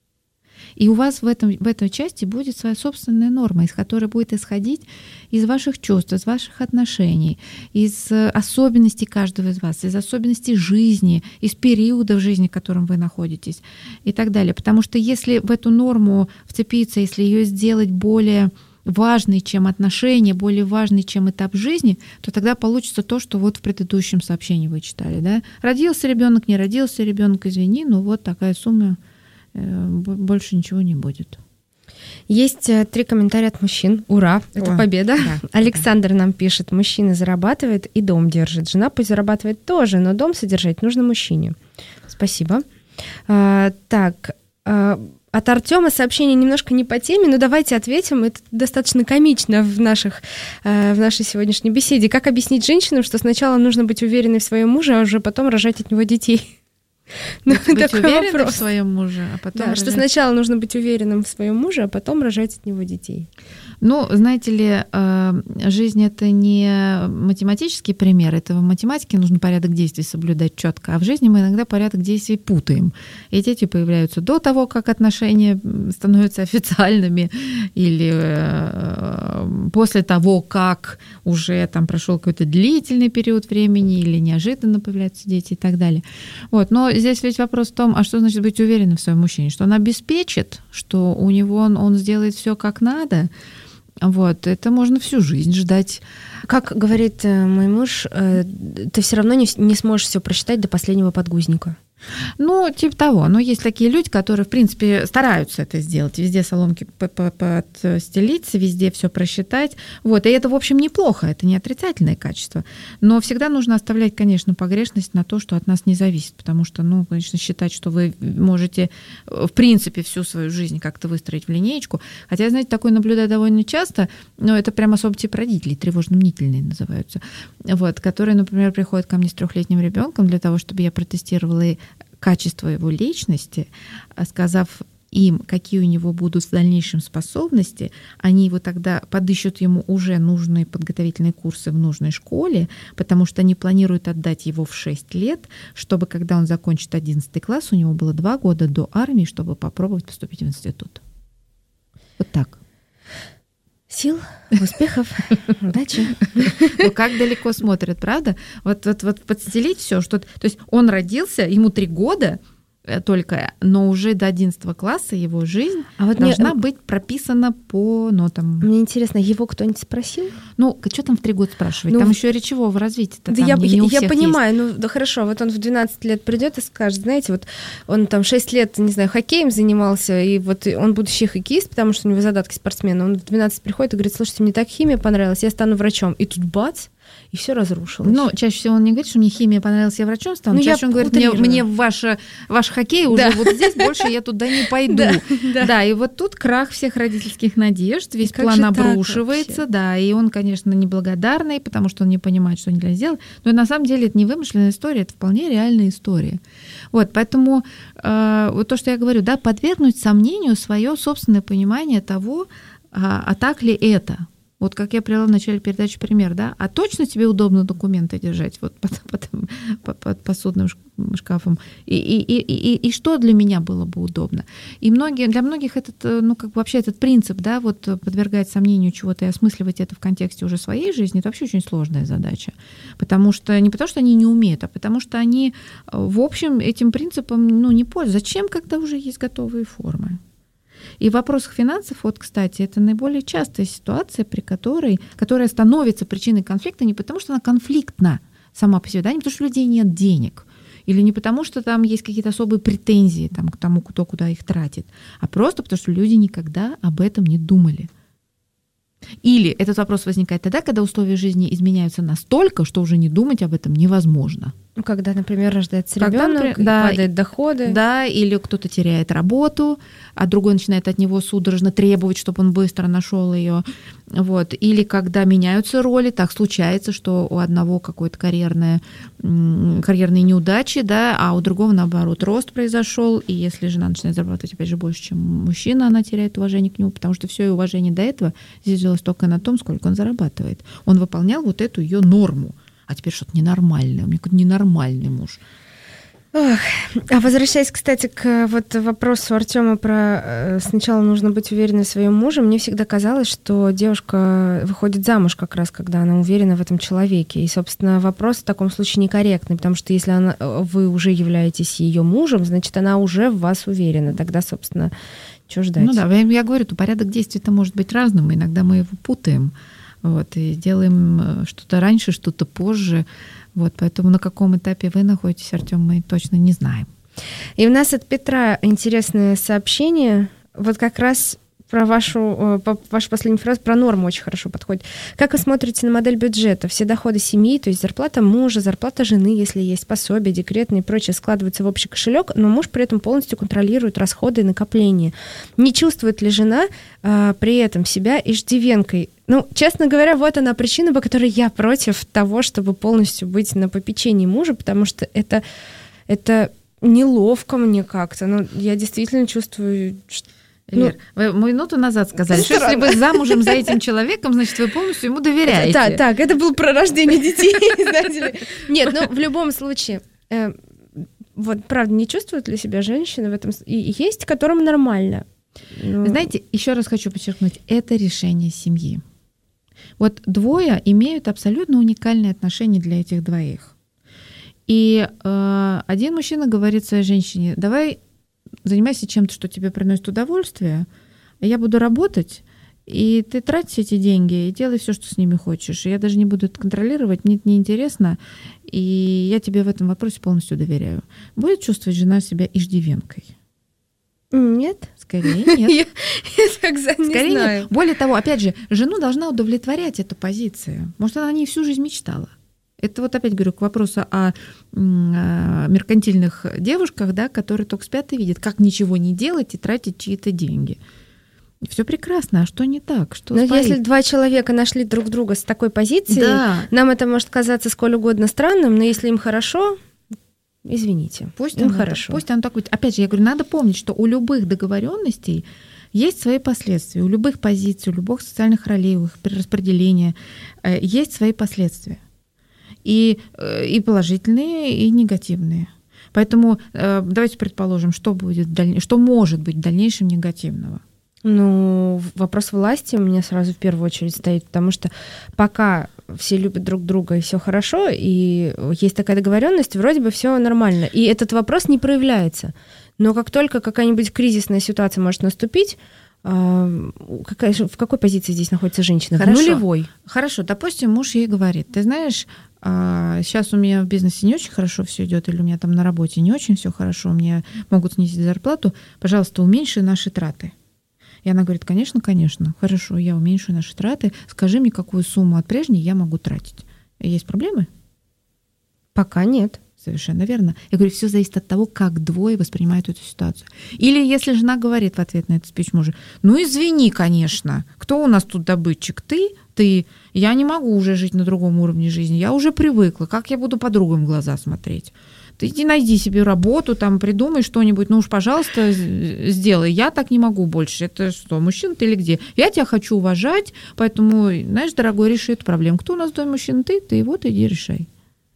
И у вас в, этом, в этой части будет своя собственная норма, из которой будет исходить из ваших чувств, из ваших отношений, из особенностей каждого из вас, из особенностей жизни, из периода в жизни, в котором вы находитесь и так далее. Потому что если в эту норму вцепиться, если ее сделать более важной, чем отношения, более важной, чем этап жизни, то тогда получится то, что вот в предыдущем сообщении вы читали. Да? Родился ребенок, не родился ребенок, извини, но вот такая сумма, больше ничего не будет. Есть э, три комментария от мужчин. Ура, это О, победа. да, Александр нам пишет, мужчина зарабатывает и дом держит. Жена пусть зарабатывает тоже, но дом содержать нужно мужчине. Спасибо. А, так, а, от Артема сообщение немножко не по теме, но давайте ответим. Это достаточно комично в, наших, э, в нашей сегодняшней беседе. Как объяснить женщинам, что сначала нужно быть уверенной в своем муже, а уже потом рожать от него детей? Ну, Быть такой уверенным вопрос. в своем муже, а потом... Да, что рожать. сначала нужно быть уверенным в своем муже, а потом рожать от него детей. Ну, знаете ли, э, жизнь — это не математический пример. Это в математике нужно порядок действий соблюдать четко, а в жизни мы иногда порядок действий путаем. И дети появляются до того, как отношения становятся официальными, или э, после того, как уже там прошел какой-то длительный период времени, или неожиданно появляются дети и так далее. Вот. Но здесь ведь вопрос в том, а что значит быть уверенным в своем мужчине? Что он обеспечит, что у него он, он сделает все как надо. Вот, это можно всю жизнь ждать. Как говорит э, мой муж, э, ты все равно не, не сможешь все просчитать до последнего подгузника. Ну, типа того. Но есть такие люди, которые, в принципе, стараются это сделать. Везде соломки подстелиться, везде все просчитать. Вот. И это, в общем, неплохо. Это не отрицательное качество. Но всегда нужно оставлять, конечно, погрешность на то, что от нас не зависит. Потому что, ну, конечно, считать, что вы можете, в принципе, всю свою жизнь как-то выстроить в линеечку. Хотя, знаете, такое наблюдаю довольно часто. Но это прям особый тип родителей, тревожно-мнительные называются. Вот, которые, например, приходят ко мне с трехлетним ребенком для того, чтобы я протестировала качество его личности, сказав им, какие у него будут в дальнейшем способности, они его тогда подыщут ему уже нужные подготовительные курсы в нужной школе, потому что они планируют отдать его в шесть лет, чтобы, когда он закончит одиннадцатый класс, у него было два года до армии, чтобы попробовать поступить в институт. Вот так. Сил, успехов, удачи. Ну как далеко смотрят, правда? Вот, вот, вот подстелить все, что... То есть он родился, ему три года только, но уже до одиннадцатого класса его жизнь А вот должна мне- быть прописана по нотам. Мне интересно, его кто-нибудь спросил? Ну, что там в три года спрашивать? Ну, там в- еще речевого развития-то Да там я, не, я, не у я всех понимаю, ну да хорошо, вот он в двенадцать лет придет и скажет, знаете, вот он там шесть лет, не знаю, хоккеем занимался, и вот он будущий хоккеист, потому что у него задатки спортсмена, он в двенадцать приходит и говорит, слушайте, мне так химия понравилась, я стану врачом. И тут бац, и все разрушилось. есть. Ну, чаще всего он не говорит, что мне химия понравилась, я врачом стану. Ну, я чаще он говорит, мне, утрирую. мне ваша, ваш хоккей уже Да. вот здесь, больше я туда не пойду. Да, да. Да, и вот тут крах всех родительских надежд, весь И как план же так обрушивается, вообще? да, и он, конечно, неблагодарный, потому что он не понимает, что нельзя сделать. Но на самом деле это не вымышленная история, это вполне реальная история. Вот, поэтому э, вот то, что я говорю, да, подвергнуть сомнению свое собственное понимание того, а, а так ли это. Вот как я привела в начале передачи пример, да, а точно тебе удобно документы держать вот под, под, под, под посудным шкафом, и, и, и, и, и что для меня было бы удобно. И многие, для многих этот, ну, как бы вообще этот принцип, да, вот подвергать сомнению чего-то и осмысливать это в контексте уже своей жизни, это вообще очень сложная задача. Потому что, не потому что они не умеют, а потому что они, в общем, этим принципом, ну, не пользуются. Зачем, когда уже есть готовые формы? И в вопросах финансов, вот, кстати, это наиболее частая ситуация, при которой, которая становится причиной конфликта не потому, что она конфликтна сама по себе, да, не потому, что у людей нет денег, или не потому, что там есть какие-то особые претензии там, к тому, кто куда их тратит, а просто потому, что люди никогда об этом не думали. Или этот вопрос возникает тогда, когда условия жизни изменяются настолько, что уже не думать об этом невозможно. Ну, когда, например, рождается Когда, ребенок, например, да, падают доходы. Да, или кто-то теряет работу, а другой начинает от него судорожно требовать, чтобы он быстро нашел ее. Вот. Или когда меняются роли, так случается, что у одного какой-то карьерная, карьерные неудачи, да, а у другого, наоборот, рост произошел. И если жена начинает зарабатывать, опять же, больше, чем мужчина, она теряет уважение к нему, потому что все ее уважение до этого зиждилось только на том, сколько он зарабатывает. Он выполнял вот эту ее норму. А теперь что-то ненормальное. У меня какой-то ненормальный муж. Ох. А возвращаясь, кстати, к вот вопросу Артёма про э, сначала нужно быть уверенной в своем муже, мне всегда казалось, что девушка выходит замуж как раз, когда она уверена в этом человеке. И, собственно, вопрос в таком случае некорректный, потому что если она, вы уже являетесь ее мужем, значит, она уже в вас уверена. Тогда, собственно, что ждать? Ну да, я, я говорю, то порядок действий-то может быть разным, и иногда мы его путаем. Вот, и делаем что-то раньше, что-то позже. Вот, поэтому на каком этапе вы находитесь, Артём, мы точно не знаем. И у нас от Петра интересное сообщение. Вот как раз про вашу, вашу последнюю фразу, про норму очень хорошо подходит. Как вы смотрите на модель бюджета? Все доходы семьи, то есть зарплата мужа, зарплата жены, если есть пособие, декретные и прочее, складываются в общий кошелек, но муж при этом полностью контролирует расходы и накопления. Не чувствует ли жена а, при этом себя иждивенкой? Ну, честно говоря, вот она причина, по которой я против того, чтобы полностью быть на попечении мужа, потому что это, это неловко мне как-то. Ну, я действительно чувствую, что... Лер, ну, вы минуту назад сказали, что если вы замужем за этим человеком, значит, вы полностью ему доверяете. Да, так, это было про рождение детей, знаете ли. Нет, ну, в любом случае, э, вот, правда, не чувствует ли себя женщина в этом? И есть, которым нормально. Ну... Знаете, еще раз хочу подчеркнуть, это решение семьи. Вот двое имеют абсолютно уникальные отношения для этих двоих. И э, один мужчина говорит своей женщине, давай занимайся чем-то, что тебе приносит удовольствие, а я буду работать, и ты трать эти деньги и делай все, что с ними хочешь. И я даже не буду это контролировать, мне это неинтересно, и я тебе в этом вопросе полностью доверяю. Будет чувствовать жена себя иждивенкой? Нет. Скорее нет. Я, я так за, не Скорее знаю. нет. Более того, опять же, жену должна удовлетворять эту позицию. Может, она о ней всю жизнь мечтала. Это вот опять говорю к вопросу о, о меркантильных девушках, да, которые только спят и видят, как ничего не делать и тратить чьи-то деньги. Все прекрасно, а что не так? Что Но спорит? если два человека нашли друг друга с такой позицией, Да. нам это может казаться сколь угодно странным, но если им хорошо, извините. Пусть им оно, хорошо. Так, пусть оно так будет. Опять же, я говорю, надо помнить, что у любых договоренностей есть свои последствия, у любых позиций, у любых социальных ролей, у их перераспределения э, есть свои последствия. И, э, и положительные, и негативные. Поэтому э, давайте предположим, что будет в даль... что может быть в дальнейшем негативного. Ну, вопрос власти у меня сразу в первую очередь стоит, потому что пока все любят друг друга и все хорошо, и есть такая договоренность, вроде бы все нормально, и этот вопрос не проявляется. Но как только какая-нибудь кризисная ситуация может наступить, какая, в какой позиции здесь находится женщина? Хорошо. В нулевой. Хорошо, допустим, муж ей говорит: ты знаешь, сейчас у меня в бизнесе не очень хорошо все идет, или у меня там на работе не очень все хорошо, мне могут снизить зарплату, пожалуйста, уменьши наши траты. И она говорит: конечно, конечно, хорошо, я уменьшу наши траты, скажи мне, какую сумму от прежней я могу тратить. Есть проблемы? Пока нет. Совершенно верно. Я говорю, все зависит от того, как двое воспринимают эту ситуацию. Или если жена говорит в ответ на этот спич мужа: ну извини, конечно, кто у нас тут добытчик? Ты? Ты? Я не могу уже жить на другом уровне жизни, я уже привыкла, как я буду подругам в глаза смотреть? Ты иди найди себе работу, там придумай что-нибудь, ну уж, пожалуйста, сделай. Я так не могу больше. Это что, мужчина ты или где? Я тебя хочу уважать, поэтому, знаешь, дорогой, реши эту проблему. Кто у нас в доме мужчина? Ты, ты вот иди решай.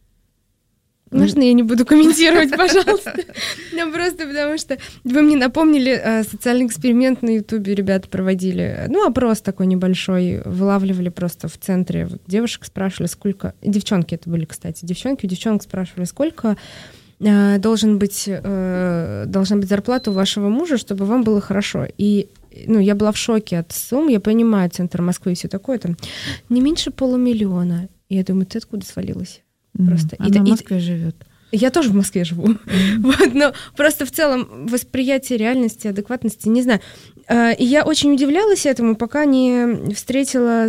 Можно я не буду комментировать, пожалуйста? Ну, просто потому что вы мне напомнили, социальный эксперимент на Ютубе ребята проводили. Ну, опрос такой небольшой. Вылавливали просто в центре. Девушек спрашивали, сколько... Девчонки это были, кстати. Девчонки у девчонок спрашивали, сколько должен быть, должна быть зарплата у вашего мужа, чтобы вам было хорошо. И ну, я была в шоке от сумм. Я понимаю, центр Москвы и все такое. Там не меньше полумиллиона. И я думаю, ты откуда свалилась? Просто. Она и, в Москве и... живет. Я тоже в Москве живу. Mm-hmm. Вот, но просто в целом восприятие реальности, адекватности, не знаю. И я очень удивлялась этому, пока не встретила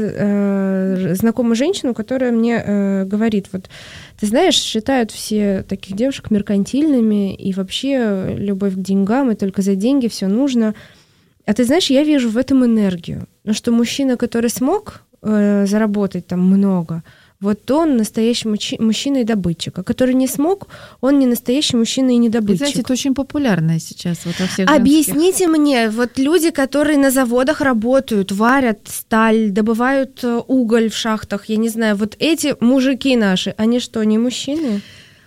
э, знакомую женщину, которая мне э, говорит: вот, ты знаешь, считают все таких девушек меркантильными, и вообще любовь к деньгам, и только за деньги все нужно. А ты знаешь, я вижу в этом энергию. Ну, что мужчина, который смог э, заработать там много, вот он настоящий мужчина, мужчина и добытчик. А который не смог, он не настоящий мужчина и не добытчик. И, знаете, это очень популярное сейчас вот во всех Объясните женских... мне, вот люди, которые на заводах работают, варят сталь, добывают уголь в шахтах, я не знаю, вот эти мужики наши, они что, не мужчины?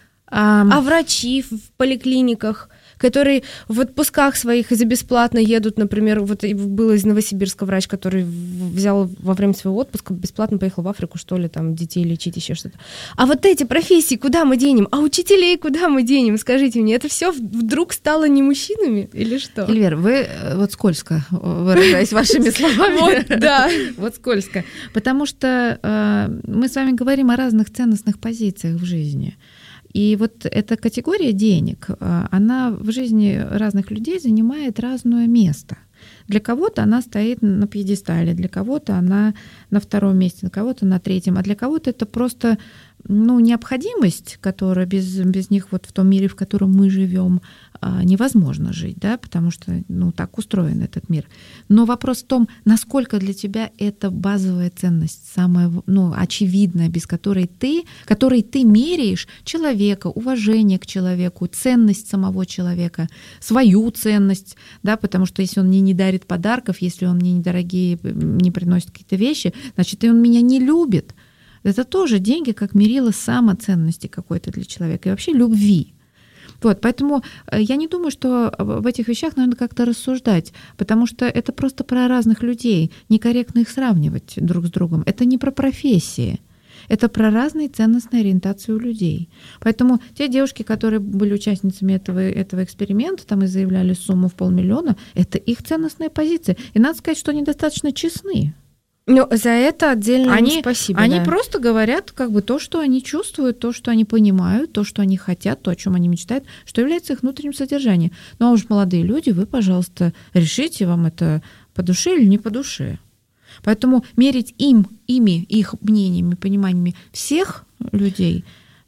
А, а врачи в поликлиниках, которые в отпусках своих за бесплатно едут, например, вот был из Новосибирска врач, который взял во время своего отпуска, бесплатно поехал в Африку, что ли, там, детей лечить, еще что-то. А вот эти профессии куда мы денем? А учителей куда мы денем? Скажите мне, это все вдруг стало не мужчинами или что? Эльвира, вы вот скользко выражаясь вашими словами. Вот, да. Вот скользко. Потому что мы с вами говорим о разных ценностных позициях в жизни. И вот эта категория денег, она в жизни разных людей занимает разное место. Для кого-то она стоит на пьедестале, для кого-то она на втором месте, на кого-то на третьем, а для кого-то это просто ну, необходимость, которая без, без них вот в том мире, в котором мы живем, невозможно жить, да, потому что ну, так устроен этот мир. Но вопрос в том, насколько для тебя это базовая ценность, самая ну, очевидная, без которой ты, которой ты меряешь человека, уважение к человеку, ценность самого человека, свою ценность, да, потому что если он мне не дарит подарков, если он мне недорогие, не приносит какие-то вещи, значит, и он меня не любит. Это тоже деньги как мерило самоценности какой-то для человека и вообще любви. Вот, поэтому я не думаю, что в этих вещах надо как-то рассуждать, потому что это просто про разных людей, некорректно их сравнивать друг с другом. Это не про профессии, это про разные ценностные ориентации у людей. Поэтому те девушки, которые были участницами этого, этого эксперимента там, и заявляли сумму в полмиллиона, это их ценностная позиция. И надо сказать, что они достаточно честны. Ну, за это отдельно они, спасибо. Они да. просто говорят как бы то, что они чувствуют, то, что они понимают, то, что они хотят, то, о чем они мечтают, что является их внутренним содержанием. Ну, а уж молодые люди, вы, пожалуйста, решите, вам это по душе или не по душе. Поэтому мерить им, ими, их мнениями, пониманиями всех людей,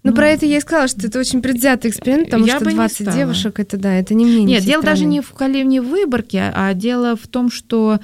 Ну, Ну, про это я и сказала, что это очень предвзятый эксперимент, потому я что бы не двадцать стала. девушек, это да, это не мнение. Нет, всей дело страны. даже не в, коле- не в выборке, а дело в том, что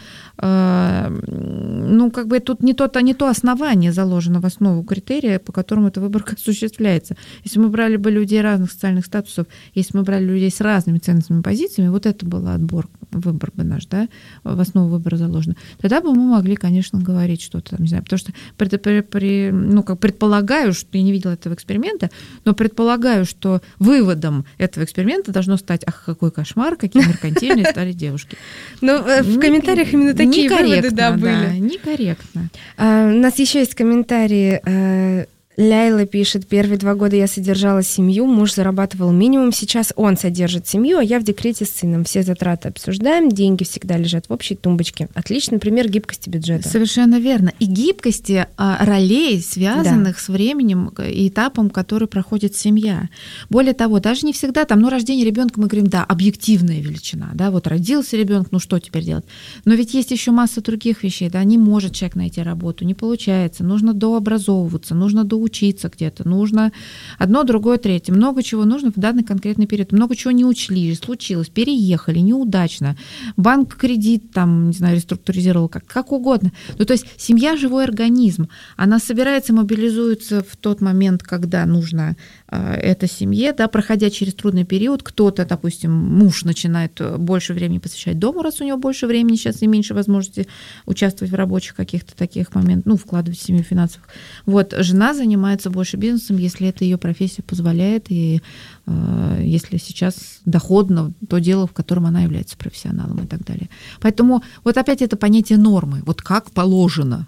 э, ну, как бы тут не то, не то основание заложено в основу критерия, по которому эта выборка осуществляется. Если мы брали бы людей разных социальных статусов, если мы брали людей с разными ценностными позициями, вот это был отбор, выбор бы наш, да, в основу выбора заложено, тогда бы мы могли, конечно, говорить что-то там, не знаю, потому что при, при, при, ну, как предполагаю, что я не видела этого эксперимента, но предполагаю, что выводом этого эксперимента должно стать: ах, какой кошмар, какие меркантильные стали девушки. Ну, э, в комментариях именно такие выводы, да, Некорректно, были. некорректно. А, у нас еще есть комментарии. э, Ляйла пишет: первые два года я содержала семью, муж зарабатывал минимум, сейчас он содержит семью, а я в декрете с сыном. Все затраты обсуждаем, деньги всегда лежат в общей тумбочке. Отличный пример гибкости бюджета. Совершенно верно. И гибкости а, ролей, связанных Да. с временем и этапом, который проходит семья. Более того, даже не всегда там, ну, рождение ребенка, мы говорим, да, объективная величина, да, вот родился ребенок, ну, что теперь делать? Но ведь есть еще масса других вещей, да, не может человек найти работу, не получается, нужно дообразовываться, нужно доучиться где-то, нужно одно, другое, третье. Много чего нужно в данный конкретный период. Много чего не учли, случилось, переехали, неудачно. Банк кредит там, не знаю, реструктуризировал, как, как угодно. Ну, то есть семья — живой организм. Она собирается, мобилизуется в тот момент, когда нужно э, этой семье, да, проходя через трудный период. Кто-то, допустим, муж начинает больше времени посвящать дому, раз у него больше времени сейчас и меньше возможности участвовать в рабочих каких-то таких моментах, ну, вкладывать в семью финансовых. Вот, жена занимается больше бизнесом, если это ее профессия позволяет, и э, если сейчас доходно то дело, в котором она является профессионалом и так далее. Поэтому вот опять это понятие нормы, вот как положено.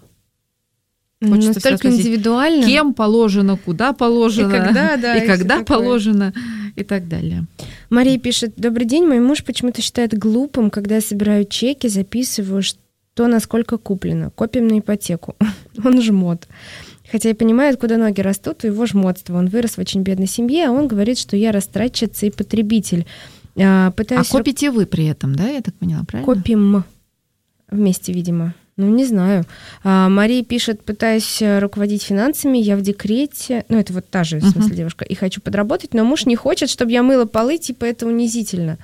Хочется Настолько спросить, индивидуально. кем положено, куда положено, И когда, да, и и когда всё такое. положено, и так далее. Мария пишет: добрый день, мой муж почему-то считает глупым, когда я собираю чеки, записываю, что насколько куплено, копим на ипотеку. Он жмот. Хотя я понимаю, откуда ноги растут, у его жмотства. Он вырос в очень бедной семье, а он говорит, что я растратчица и потребитель. А, пытаюсь А копите вы при этом, да, я так поняла, правильно? Копим вместе, видимо. Ну, не знаю. А, Мария пишет: пытаюсь руководить финансами, я в декрете. Ну, это вот та же, в смысле, Uh-huh. девушка. И хочу подработать, но муж не хочет, чтобы я мыла полы, типа это унизительно.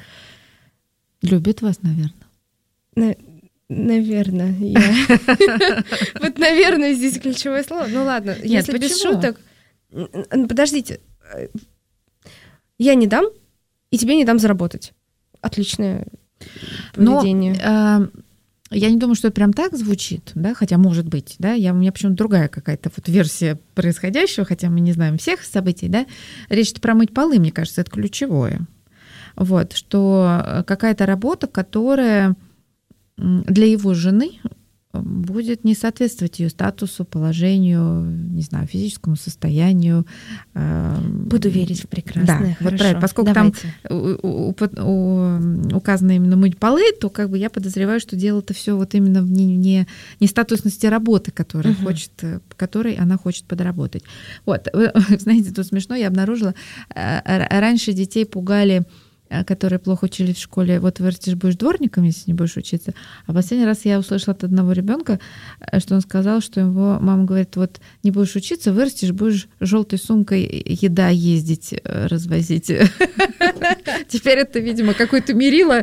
Любит вас, наверное. На- Наверное. я- Вот, наверное, здесь ключевое слово. Ну, ладно, Нет, если без почему? шуток. Н- н- Подождите. Я не дам, и тебе не дам заработать. Отличное Но, поведение. э, я не думаю, что это прям так звучит, да, хотя может быть, да, я, у меня почему-то другая какая-то вот версия происходящего, хотя мы не знаем всех событий, да. Речь-то про мыть полы, мне кажется, это ключевое. Вот, что какая-то работа, которая для его жены будет не соответствовать ее статусу, положению, не знаю, физическому состоянию. Буду верить в прекрасное. Да, вот Хорошо. правильно. Поскольку Давайте. там у- у- у- указано именно мыть полы, то как бы я подозреваю, что дело-то все вот именно в не, не, не статусности работы, которая Мгм. хочет, которой она хочет подработать. Вот, вы знаете, тут смешно, я обнаружила, э, р- раньше детей пугали, э, которые плохо учились в школе, вот вырастешь, будешь дворником, если не будешь учиться. А последний раз я услышала от одного ребенка, э, что он сказал, что его мама говорит: вот не будешь учиться, вырастешь, будешь желтой сумкой еда ездить, э, развозить. Теперь это, видимо, какое-то мерило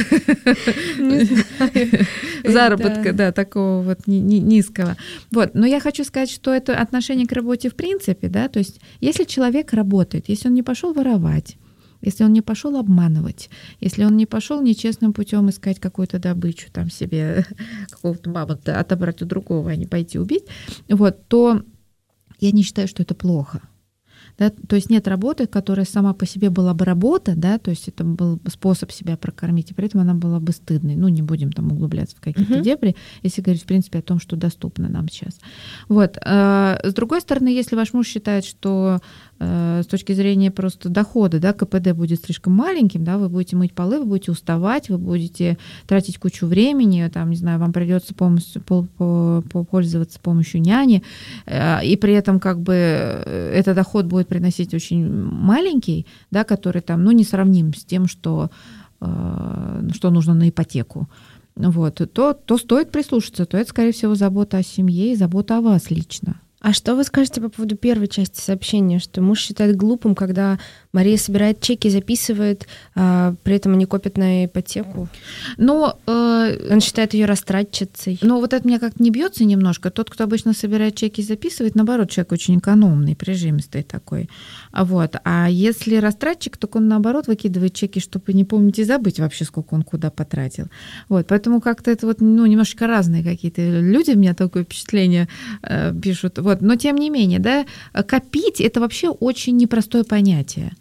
заработка, да, такого вот ни- ни- низкого. Вот. Но я хочу сказать, что это отношение к работе в принципе, да, то есть если человек работает, если он не пошел воровать, если он не пошел обманывать, если он не пошел нечестным путем искать какую-то добычу, там себе какого-то мамонта отобрать у другого, а не пойти убить, вот, то я не считаю, что это плохо. Да? То есть нет работы, которая сама по себе была бы работа, да, то есть это был способ себя прокормить, и при этом она была бы стыдной. Ну, не будем там углубляться в какие-то Мгм. дебри, если говорить, в принципе, о том, что доступно нам сейчас. Вот. А, с другой стороны, если ваш муж считает, что э, с точки зрения просто дохода, да, ка пэ дэ будет слишком маленьким, да, вы будете мыть полы, вы будете уставать, вы будете тратить кучу времени, там, не знаю, вам придется полностью по- по- по- пользоваться помощью няни, э, и при этом как бы э, этот доход будет приносить очень маленький, да, который там, ну, не сравним с тем, что, э, что нужно на ипотеку. Вот, то, то стоит прислушаться, то это, скорее всего, забота о семье и забота о вас лично. А что вы скажете по поводу первой части сообщения, что муж считает глупым, когда Мария собирает чеки, записывает, а при этом они копят на ипотеку? Но э, он считает ее растратчицей. Но вот это меня как-то не бьется немножко. Тот, кто обычно собирает чеки и записывает, наоборот, человек очень экономный, прижимистый такой. Вот. А если растратчик, то он, наоборот, выкидывает чеки, чтобы не помнить и забыть вообще, сколько он куда потратил. Вот. Поэтому как-то это вот, ну, немножко разные какие-то люди, у меня такое впечатление э, пишут. Вот. Но тем не менее, да, копить – это вообще очень непростое понятие.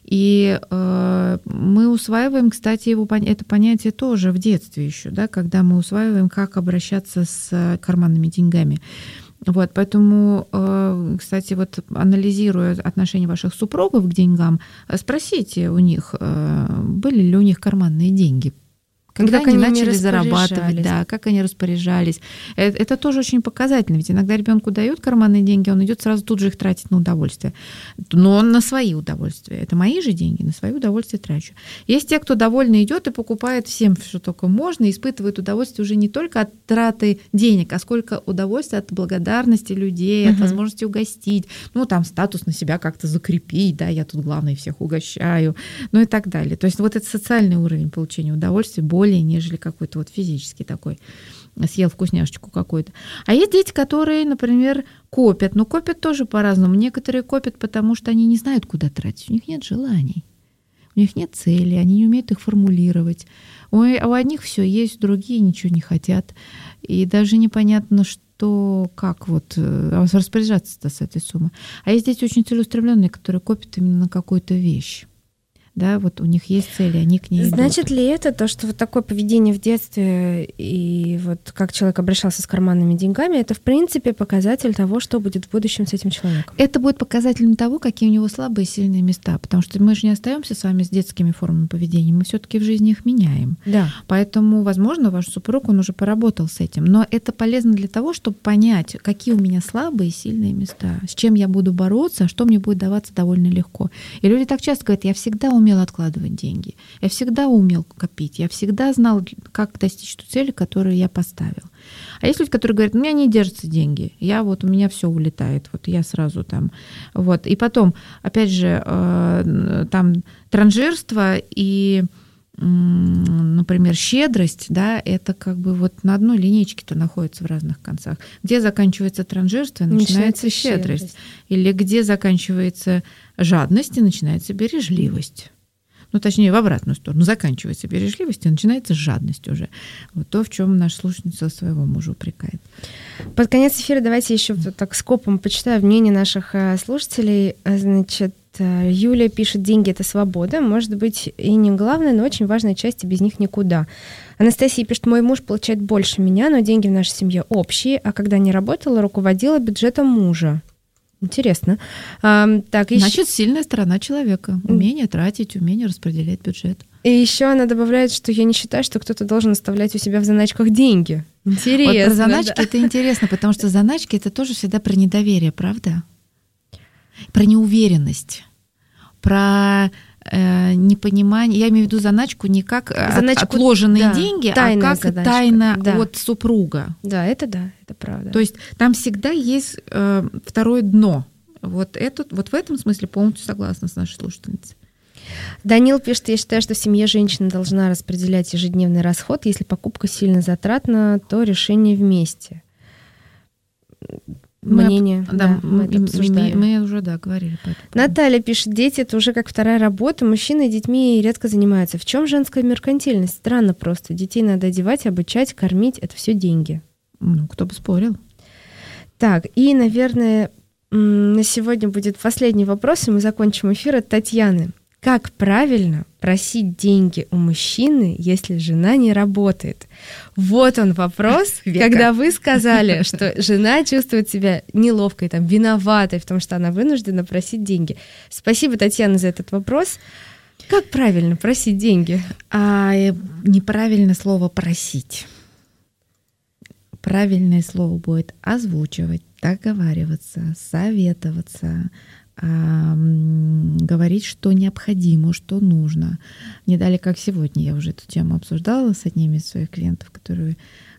И э, мы усваиваем, кстати, его, это понятие тоже в детстве еще, да, когда мы усваиваем, как обращаться с карманными деньгами. Вот, поэтому, э, кстати, вот анализируя отношения ваших супругов к деньгам, спросите у них, э, были ли у них карманные деньги. Когда как они, они начали зарабатывать, да, как они распоряжались. Это, это тоже очень показательно, ведь иногда ребенку дают карманные деньги, он идет сразу тут же их тратить на удовольствие. Но он на свои удовольствия. Это мои же деньги, на свои удовольствия трачу. Есть те, кто довольно идет и покупает всем, что только можно, и испытывает удовольствие уже не только от траты денег, а сколько удовольствия от благодарности людей, угу. от возможности угостить, ну, там, статус на себя как-то закрепить, да, я тут главный всех угощаю, ну и так далее. То есть вот это социальный уровень получения удовольствия, более нежели какой-то вот физический такой, съел вкусняшечку какую-то. А есть дети, которые, например, копят, но копят тоже по-разному. Некоторые копят, потому что они не знают, куда тратить, у них нет желаний, у них нет цели, они не умеют их формулировать. У, у одних все есть, другие ничего не хотят. И даже непонятно, что, как вот распоряжаться-то с этой суммой. А есть дети очень целеустремленные, которые копят именно на какую-то вещь. Да, вот у них есть цели, они к ней идут. Значит ли это то, что вот такое поведение в детстве и вот как человек обращался с карманными деньгами, это в принципе показатель того, что будет в будущем с этим человеком? Это будет показателем того, какие у него слабые и сильные места, потому что мы же не остаемся с вами с детскими формами поведения, мы все-таки в жизни их меняем. Да. Поэтому, возможно, ваш супруг, он уже поработал с этим, но это полезно для того, чтобы понять, какие у меня слабые и сильные места, с чем я буду бороться, а что мне будет даваться довольно легко. И люди так часто говорят: я всегда умел откладывать деньги, я всегда умел копить, я всегда знал, как достичь ту цель, которую я поставил. А есть люди, которые говорят: у меня не держатся деньги, я вот, у меня все улетает, вот я сразу там, вот. И потом, опять же, э, там транжирство и, э, например, щедрость, да, это как бы вот на одной линейке-то находится в разных концах. Где заканчивается транжирство, начинается, начинается щедрость. щедрость. Или где заканчивается жадность и начинается бережливость. Ну, точнее, в обратную сторону. Заканчивается бережливость и начинается жадность уже. Вот то, в чем наша слушательница своего мужа упрекает. Под конец эфира давайте еще так скопом почитаю мнение наших слушателей. Значит, Юлия пишет: деньги — это свобода, может быть, и не главная, но очень важная часть, и без них никуда. Анастасия пишет: мой муж получает больше меня, но деньги в нашей семье общие, а когда не работала, руководила бюджетом мужа. Интересно. А, так, Значит, еще... сильная сторона человека. Умение тратить, умение распределять бюджет. И еще она добавляет, что я не считаю, что кто-то должен оставлять у себя в заначках деньги. Интересно. Вот про заначки да. это интересно, потому что заначки это тоже всегда про недоверие, правда? Про неуверенность, про э, непонимание. Я имею в виду заначку не как заначку, от, отложенные да, деньги, а как заначка. Тайна да. от супруга. Да, это да, это правда. То есть там всегда есть э, второе дно. Вот, это, вот в этом смысле полностью согласна с нашей слушательницей. Данил пишет: я считаю, что в семье женщина должна распределять ежедневный расход. Если покупка сильно затратна, то решение вместе. Мнение, мы, да, да, мы, это обсуждали. Мы, мы уже, да, говорили. Наталья пишет: дети — это уже как вторая работа, мужчины детьми редко занимаются. В чем женская меркантильность? Странно просто. Детей надо одевать, обучать, кормить, это все деньги. Ну, кто бы спорил. Так, и, наверное, на сегодня будет последний вопрос, и мы закончим эфир от Татьяны. Как правильно просить деньги у мужчины, если жена не работает? Вот он вопрос, Века. Когда вы сказали, что жена чувствует себя неловкой, там, виноватой в том, что она вынуждена просить деньги. Спасибо, Татьяна, за этот вопрос. Как правильно просить деньги? А, неправильное слово «просить». Правильное слово будет озвучивать, договариваться, советоваться, говорить, что необходимо, что нужно. Не далее, как сегодня, я уже эту тему обсуждала с одним из своих клиентов, которые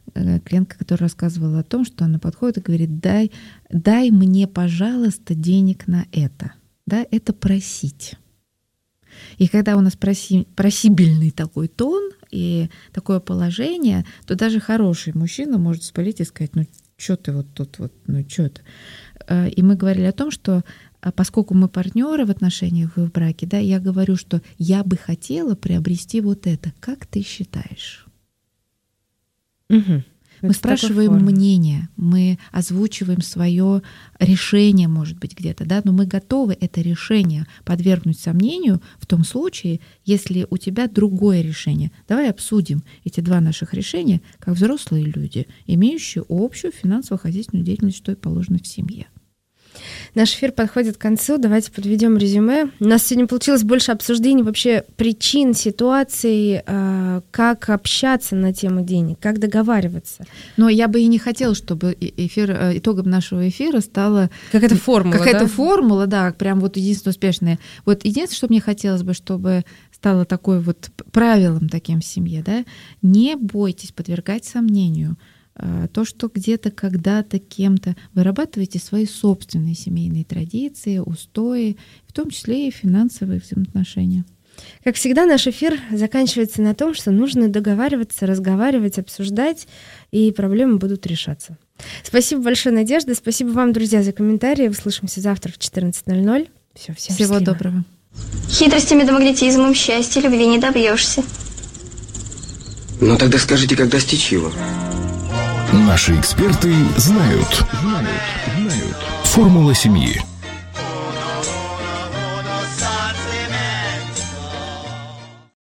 клиентка, которая рассказывала о том, что она подходит и говорит: дай, дай мне, пожалуйста, денег на это. Да, это просить. И когда у нас проси, просибельный такой тон и такое положение, то даже хороший мужчина может вспылить и сказать: ну, что ты вот тут вот, ну, что это? И мы говорили о том, что поскольку мы партнеры в отношениях и в браке, да, я говорю, что я бы хотела приобрести вот это. Как ты считаешь? Угу. Мы спрашиваем мнение, мы озвучиваем свое решение, может быть, где-то, да, но мы готовы это решение подвергнуть сомнению в том случае, если у тебя другое решение. Давай обсудим эти два наших решения как взрослые люди, имеющие общую финансово-хозяйственную деятельность, что и положено в семье. Наш эфир подходит к концу. Давайте подведем резюме. У нас сегодня получилось больше обсуждений вообще причин, ситуаций, как общаться на тему денег, как договариваться. Но я бы и не хотела, чтобы эфир, итогом нашего эфира стала какая-то формула, какая-то да? формула, да, прям вот единственное успешное. Вот единственное, что мне хотелось бы, чтобы стало такой вот правилом таким в семье, да, не бойтесь подвергать сомнению то, что где-то, когда-то, кем-то вырабатываете свои собственные семейные традиции, устои, в том числе и финансовые взаимоотношения. Как всегда, наш эфир заканчивается на том, что нужно договариваться, разговаривать, обсуждать, и проблемы будут решаться. Спасибо большое, Надежда. Спасибо вам, друзья, за комментарии. Услышимся завтра в четырнадцать ноль ноль. Все, всем Всего счастливо. доброго. Хитростями да магнетизмом счастья любви не добьешься. Ну тогда скажите, как достичь его? Наши эксперты знают. Знают. Знают. Формула семьи.